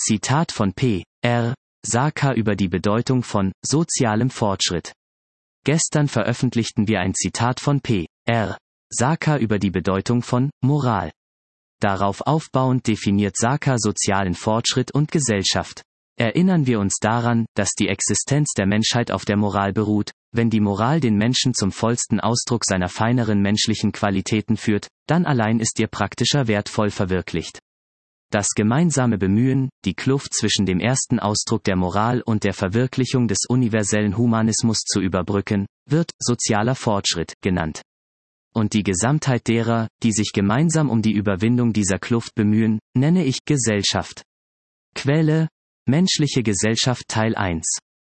Zitat von P. R. Sarkar über die Bedeutung von sozialem Fortschritt. Gestern veröffentlichten wir ein Zitat von P. R. Sarkar über die Bedeutung von Moral. Darauf aufbauend definiert Sarkar sozialen Fortschritt und Gesellschaft. Erinnern wir uns daran, dass die Existenz der Menschheit auf der Moral beruht. Wenn die Moral den Menschen zum vollsten Ausdruck seiner feineren menschlichen Qualitäten führt, dann allein ist ihr praktischer Wert voll verwirklicht. Das gemeinsame Bemühen, die Kluft zwischen dem ersten Ausdruck der Moral und der Verwirklichung des universellen Humanismus zu überbrücken, wird sozialer Fortschritt genannt. Und die Gesamtheit derer, die sich gemeinsam um die Überwindung dieser Kluft bemühen, nenne ich Gesellschaft. Quelle: Menschliche Gesellschaft Teil 1.